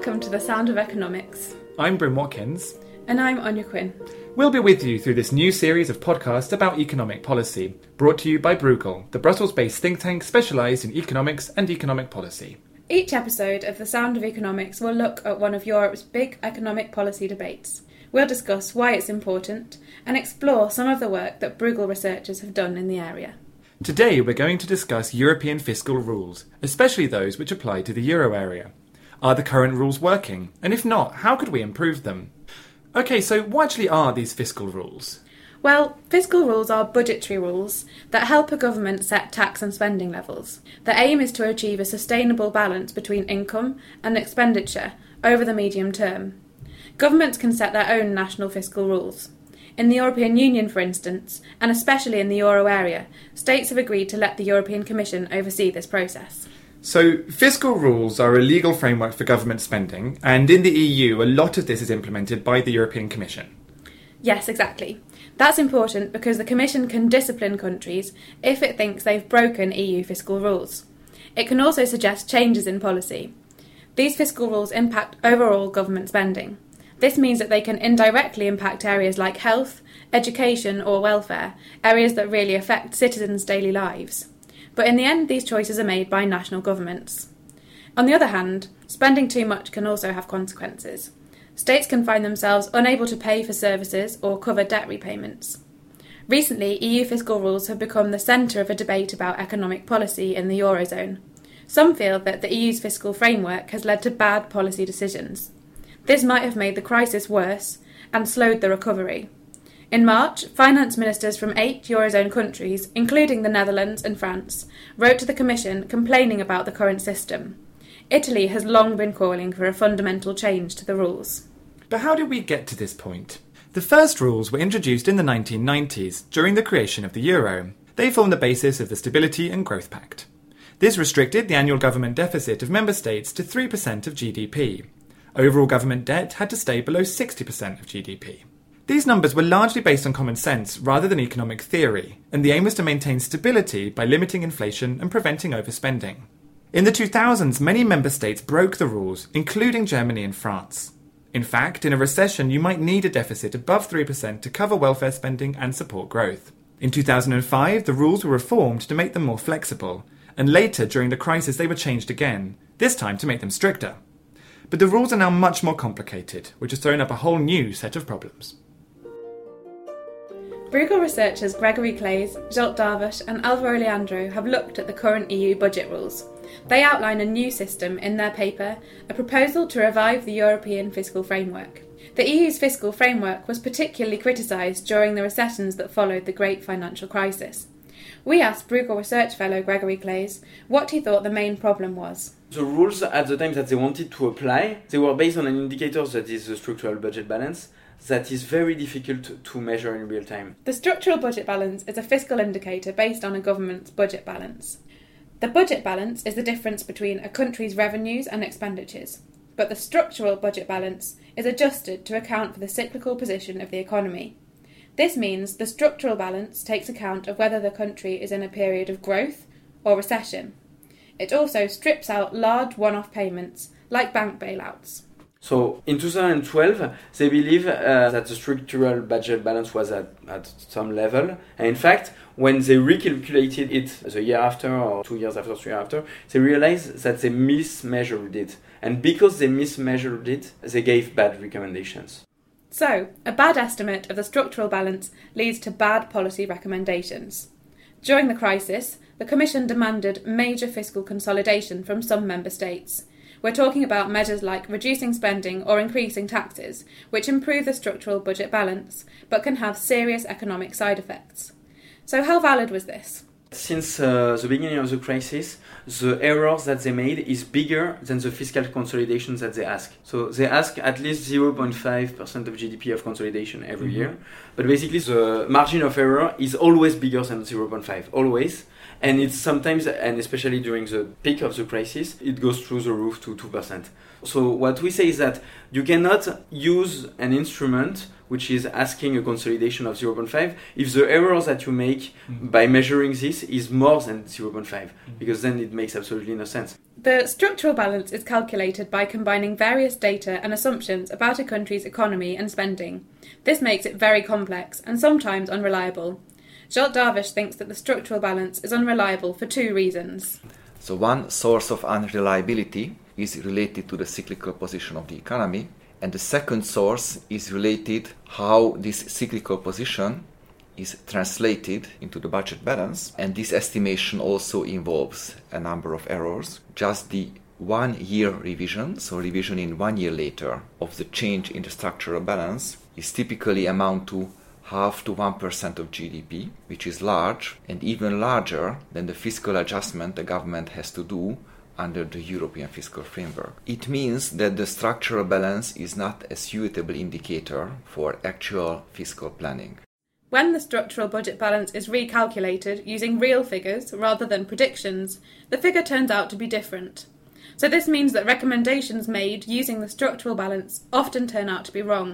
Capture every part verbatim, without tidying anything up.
Welcome to The Sound of Economics. I'm Bryn Watkins. And I'm Anya Quinn. We'll be with you through this new series of podcasts about economic policy, brought to you by Bruegel, the Brussels-based think tank specialised in economics and economic policy. Each episode of The Sound of Economics will look at one of Europe's big economic policy debates. We'll discuss why it's important and explore some of the work that Bruegel researchers have done in the area. Today we're going to discuss European fiscal rules, especially those which apply to the euro area. Are the current rules working? And if not, how could we improve them? Okay, so what actually are these fiscal rules? Well, fiscal rules are budgetary rules that help a government set tax and spending levels. The aim is to achieve a sustainable balance between income and expenditure over the medium term. Governments can set their own national fiscal rules. In the European Union, for instance, and especially in the euro area, states have agreed to let the European Commission oversee this process. So, fiscal rules are a legal framework for government spending, and in the E U, a lot of this is implemented by the European Commission. Yes, exactly. That's important because the Commission can discipline countries if it thinks they've broken E U fiscal rules. It can also suggest changes in policy. These fiscal rules impact overall government spending. This means that they can indirectly impact areas like health, education or welfare, areas that really affect citizens' daily lives. But in the end, these choices are made by national governments. On the other hand, spending too much can also have consequences. States can find themselves unable to pay for services or cover debt repayments. Recently, E U fiscal rules have become the centre of a debate about economic policy in the Eurozone. Some feel that the E U's fiscal framework has led to bad policy decisions. This might have made the crisis worse and slowed the recovery. In March, finance ministers from eight Eurozone countries, including the Netherlands and France, wrote to the Commission complaining about the current system. Italy has long been calling for a fundamental change to the rules. But how did we get to this point? The first rules were introduced in the nineteen nineties, during the creation of the euro. They formed the basis of the Stability and Growth Pact. This restricted the annual government deficit of member states to three percent of G D P. Overall government debt had to stay below sixty percent of G D P. These numbers were largely based on common sense rather than economic theory, and the aim was to maintain stability by limiting inflation and preventing overspending. In the two thousands, many member states broke the rules, including Germany and France. In fact, in a recession, you might need a deficit above three percent to cover welfare spending and support growth. In two thousand five, the rules were reformed to make them more flexible, and later, during the crisis, they were changed again, this time to make them stricter. But the rules are now much more complicated, which has thrown up a whole new set of problems. Bruegel researchers Gregory Claeys, Zsolt Darvash and Alvaro Leandro have looked at the current E U budget rules. They outline a new system in their paper, A Proposal to Revive the European Fiscal Framework. The E U's fiscal framework was particularly criticised during the recessions that followed the Great Financial Crisis. We asked Bruegel research fellow Gregory Claeys what he thought the main problem was. The rules at the time that they wanted to apply, they were based on an indicator that is the structural budget balance, that is very difficult to measure in real time. The structural budget balance is a fiscal indicator based on a government's budget balance. The budget balance is the difference between a country's revenues and expenditures, but the structural budget balance is adjusted to account for the cyclical position of the economy. This means the structural balance takes account of whether the country is in a period of growth or recession. It also strips out large one-off payments, like bank bailouts. So in two thousand twelve, they believe uh, that the structural budget balance was at, at some level. And in fact, when they recalculated it the year after or two years after, three years after, they realized that they mismeasured it. And because they mismeasured it, they gave bad recommendations. So, a bad estimate of the structural balance leads to bad policy recommendations. During the crisis, the Commission demanded major fiscal consolidation from some member states. We're talking about measures like reducing spending or increasing taxes, which improve the structural budget balance, but can have serious economic side effects. So how valid was this? Since uh, the beginning of the crisis, the errors that they made is bigger than the fiscal consolidation that they ask. So they ask at least zero point five percent of G D P of consolidation every mm-hmm. year. But basically the margin of error is always bigger than zero point five, always. And it's sometimes, and especially during the peak of the crisis, it goes through the roof to two percent. So what we say is that you cannot use an instrument which is asking a consolidation of zero point five, if the errors that you make mm. by measuring this is more than zero point five, mm. because then it makes absolutely no sense. The structural balance is calculated by combining various data and assumptions about a country's economy and spending. This makes it very complex and sometimes unreliable. Zsolt Darvas thinks that the structural balance is unreliable for two reasons. So one source of unreliability is related to the cyclical position of the economy, and the second source is related how this cyclical position is translated into the budget balance, and this estimation also involves a number of errors. Just the one year revision, so revision in one year later, of the change in the structural balance is typically amount to half to one percent of G D P, which is large and even larger than the fiscal adjustment the government has to do under the European fiscal framework. It means that the structural balance is not a suitable indicator for actual fiscal planning. When the structural budget balance is recalculated using real figures rather than predictions, the figure turns out to be different. So this means that recommendations made using the structural balance often turn out to be wrong.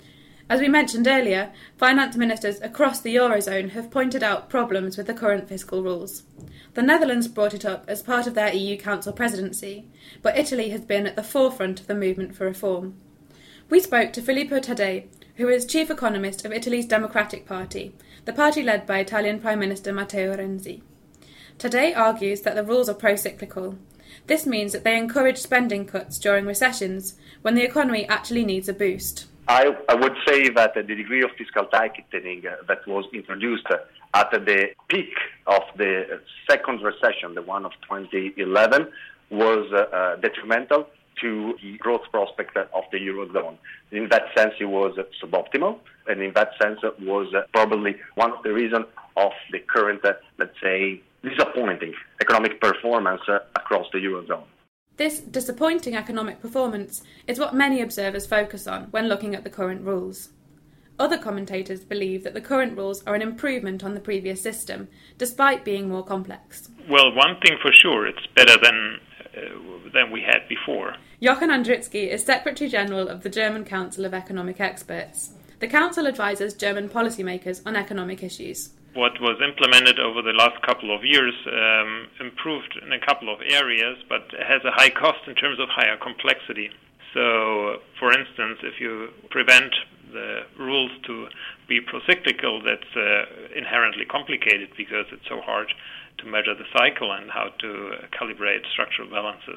As we mentioned earlier, finance ministers across the Eurozone have pointed out problems with the current fiscal rules. The Netherlands brought it up as part of their E U Council presidency, but Italy has been at the forefront of the movement for reform. We spoke to Filippo Taddei, who is chief economist of Italy's Democratic Party, the party led by Italian Prime Minister Matteo Renzi. Taddei argues that the rules are pro-cyclical. This means that they encourage spending cuts during recessions, when the economy actually needs a boost. I, I would say that the degree of fiscal tightening uh, that was introduced uh, at the peak of the second recession, the one of twenty eleven, was uh, uh, detrimental to the growth prospect of the Eurozone. In that sense, it was suboptimal, and in that sense, it was uh, probably one of the reasons of the current, uh, let's say, disappointing economic performance uh, across the Eurozone. This disappointing economic performance is what many observers focus on when looking at the current rules. Other commentators believe that the current rules are an improvement on the previous system, despite being more complex. Well, one thing for sure, it's better than uh, than we had before. Jochen Andritzky is Secretary General of the German Council of Economic Experts. The council advises German policymakers on economic issues. What was implemented over the last couple of years um, improved in a couple of areas, but has a high cost in terms of higher complexity. So, for instance, if you prevent the rules to be procyclical, that's uh, inherently complicated because it's so hard to measure the cycle and how to calibrate structural balances.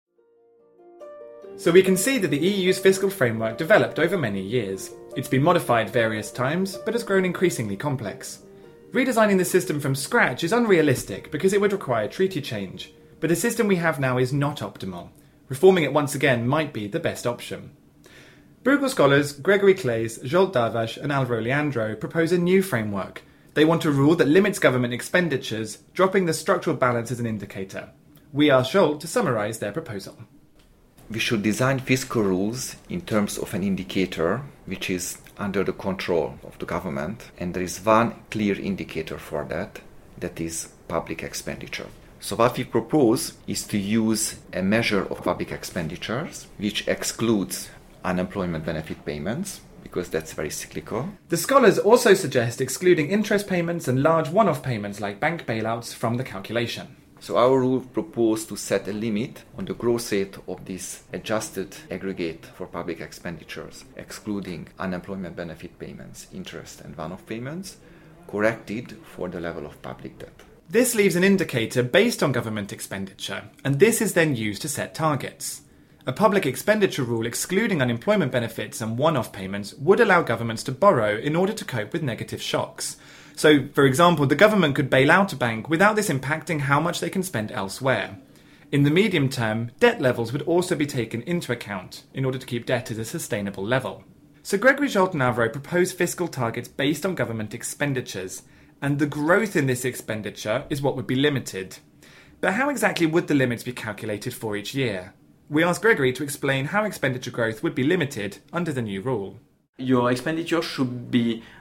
So we can see that the E U's fiscal framework developed over many years. It's been modified various times, but has grown increasingly complex. Redesigning the system from scratch is unrealistic because it would require treaty change, but the system we have now is not optimal. Reforming it once again might be the best option. Bruegel scholars Gregory Claeys, Zsolt Darvas and Alvaro Leandro propose a new framework. They want a rule that limits government expenditures, dropping the structural balance as an indicator. We asked Zsolt to summarise their proposal. We should design fiscal rules in terms of an indicator which is under the control of the government, and there is one clear indicator for that, that is public expenditure. So what we propose is to use a measure of public expenditures which excludes unemployment benefit payments, because that's very cyclical. The scholars also suggest excluding interest payments and large one-off payments like bank bailouts from the calculation. So our rule proposed to set a limit on the growth rate of this adjusted aggregate for public expenditures, excluding unemployment benefit payments, interest and one-off payments, corrected for the level of public debt. This leaves an indicator based on government expenditure, and this is then used to set targets. A public expenditure rule excluding unemployment benefits and one-off payments would allow governments to borrow in order to cope with negative shocks. So, for example, the government could bail out a bank without this impacting how much they can spend elsewhere. In the medium term, debt levels would also be taken into account in order to keep debt at a sustainable level. So Gregory, Zsolt and Alvaro propose fiscal targets based on government expenditures, and the growth in this expenditure is what would be limited. But how exactly would the limits be calculated for each year? We asked Gregory to explain how expenditure growth would be limited under the new rule. Your expenditure should be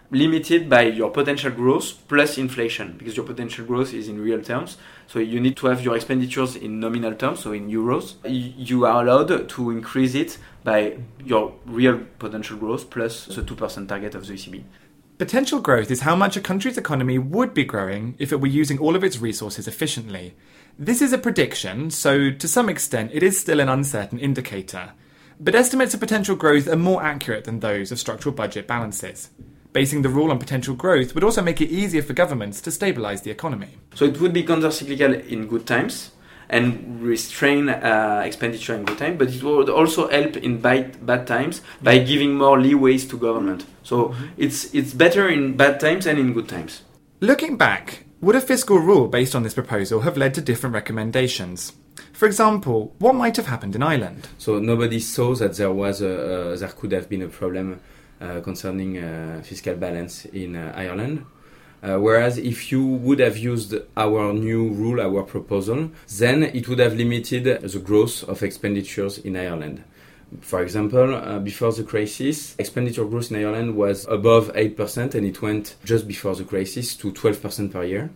limited by your potential growth plus inflation, because your potential growth is in real terms. So you need to have your expenditures in nominal terms, so in euros. You are allowed to increase it by your real potential growth plus the two percent target of the E C B. Potential growth is how much a country's economy would be growing if it were using all of its resources efficiently. This is a prediction, so to some extent it is still an uncertain indicator. But estimates of potential growth are more accurate than those of structural budget balances. Basing the rule on potential growth would also make it easier for governments to stabilise the economy. So it would be counter-cyclical in good times and restrain uh, expenditure in good times, but it would also help in bad, bad times by giving more leeways to government. So mm-hmm. it's it's better in bad times and in good times. Looking back, would a fiscal rule based on this proposal have led to different recommendations? For example, what might have happened in Ireland? So nobody saw that there was a, uh, there could have been a problem uh, concerning uh, fiscal balance in uh, Ireland. Uh, whereas if you would have used our new rule, our proposal, then it would have limited the growth of expenditures in Ireland. For example, uh, before the crisis, expenditure growth in Ireland was above eight percent, and it went just before the crisis to twelve percent per year.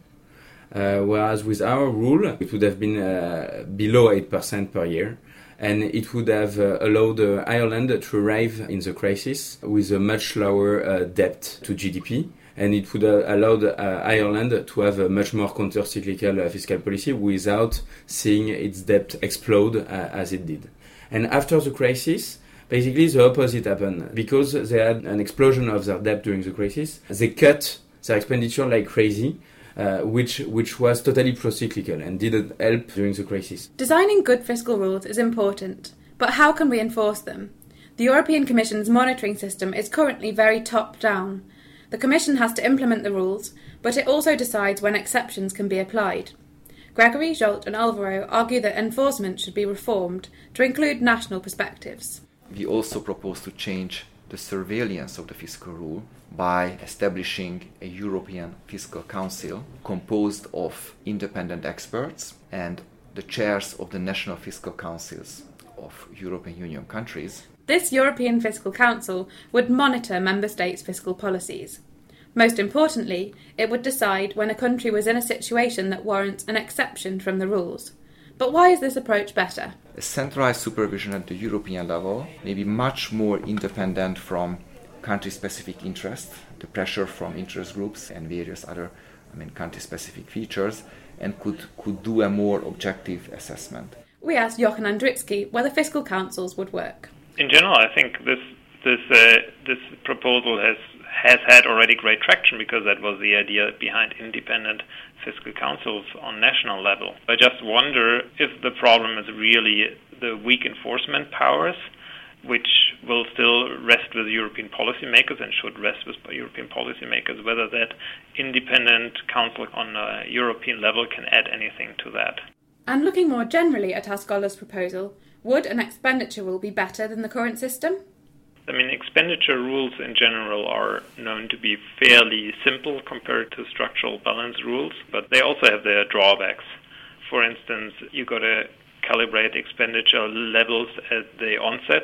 Uh, whereas with our rule, it would have been uh, below eight percent per year, and it would have uh, allowed uh, Ireland to arrive in the crisis with a much lower uh, debt to G D P, and it would have allowed uh, Ireland to have a much more counter-cyclical uh, fiscal policy without seeing its debt explode uh, as it did. And after the crisis, basically the opposite happened. Because they had an explosion of their debt during the crisis, they cut their expenditure like crazy, Uh, which which was totally pro-cyclical and didn't help during the crisis. Designing good fiscal rules is important, but how can we enforce them? The European Commission's monitoring system is currently very top-down. The Commission has to implement the rules, but it also decides when exceptions can be applied. Gregory, Jolt and Alvaro argue that enforcement should be reformed to include national perspectives. We also propose to change the surveillance of the fiscal rule by establishing a European Fiscal Council composed of independent experts and the chairs of the national fiscal councils of European Union countries. This European Fiscal Council would monitor member states' fiscal policies. Most importantly, it would decide when a country was in a situation that warrants an exception from the rules. But why is this approach better? A centralized supervision at the European level may be much more independent from country-specific interest, the pressure from interest groups and various other, I mean, country-specific features, and could, could do a more objective assessment. We asked Jochen Andritsky whether fiscal councils would work. In general, I think this this uh, this proposal has has had already great traction because that was the idea behind independent fiscal councils on national level. I just wonder if the problem is really the weak enforcement powers, which will still rest with European policymakers and should rest with European policymakers, whether that independent council on a European level can add anything to that. And looking more generally at our scholars' proposal, would an expenditure rule be better than the current system? I mean, expenditure rules in general are known to be fairly simple compared to structural balance rules, but they also have their drawbacks. For instance, you got to calibrate expenditure levels at the onset,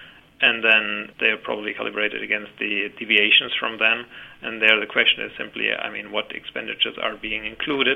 and then they're probably calibrated against the deviations from them. And there the question is simply, I mean, what expenditures are being included,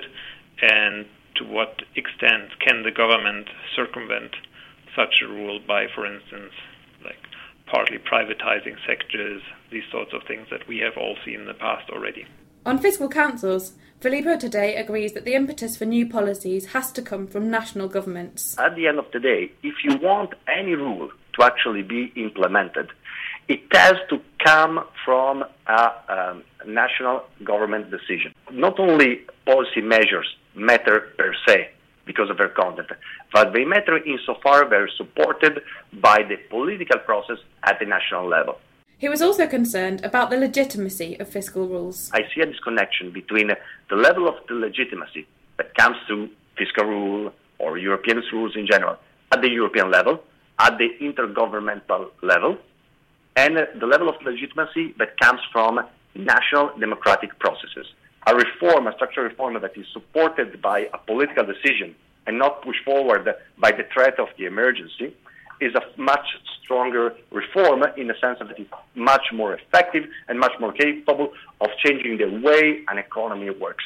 and to what extent can the government circumvent such a rule by, for instance, like partly privatizing sectors, these sorts of things that we have all seen in the past already. On fiscal councils, Filippo today agrees that the impetus for new policies has to come from national governments. At the end of the day, if you want any rule to actually be implemented, it has to come from a um, national government decision. Not only policy measures matter per se because of their content, but they matter insofar they're supported by the political process at the national level. He was also concerned about the legitimacy of fiscal rules. I see a disconnection between the level of the legitimacy that comes to fiscal rule or European rules in general at the European level, at the intergovernmental level, and the level of legitimacy that comes from national democratic processes. A reform, a structural reform that is supported by a political decision and not pushed forward by the threat of the emergency is a much stronger reform in the sense that it's much more effective and much more capable of changing the way an economy works.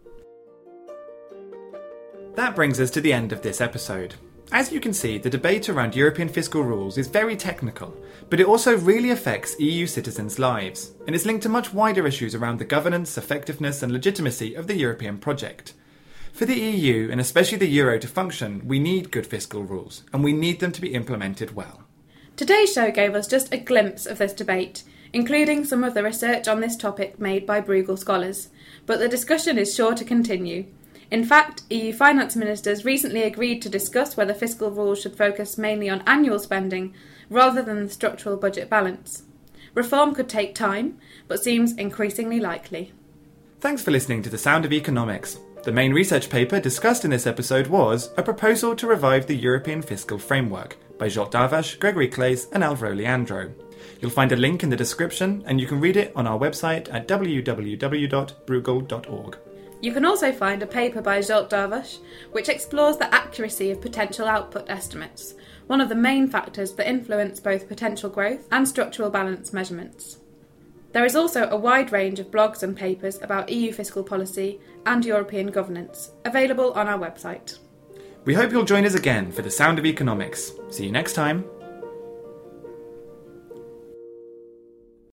That brings us to the end of this episode. As you can see, the debate around European fiscal rules is very technical, but it also really affects E U citizens' lives, and is linked to much wider issues around the governance, effectiveness and legitimacy of the European project. For the E U, and especially the euro, to function, we need good fiscal rules, and we need them to be implemented well. Today's show gave us just a glimpse of this debate, including some of the research on this topic made by Bruegel scholars, but the discussion is sure to continue. In fact, E U finance ministers recently agreed to discuss whether fiscal rules should focus mainly on annual spending rather than the structural budget balance. Reform could take time, but seems increasingly likely. Thanks for listening to The Sound of Economics. The main research paper discussed in this episode was A Proposal to Revive the European Fiscal Framework by Zsolt Darvas, Gregory Claeys and Alvaro Leandro. You'll find a link in the description and you can read it on our website at w w w dot bruegel dot org. You can also find a paper by Zsolt Darvas which explores the accuracy of potential output estimates, one of the main factors that influence both potential growth and structural balance measurements. There is also a wide range of blogs and papers about E U fiscal policy and European governance, available on our website. We hope you'll join us again for The Sound of Economics. See you next time.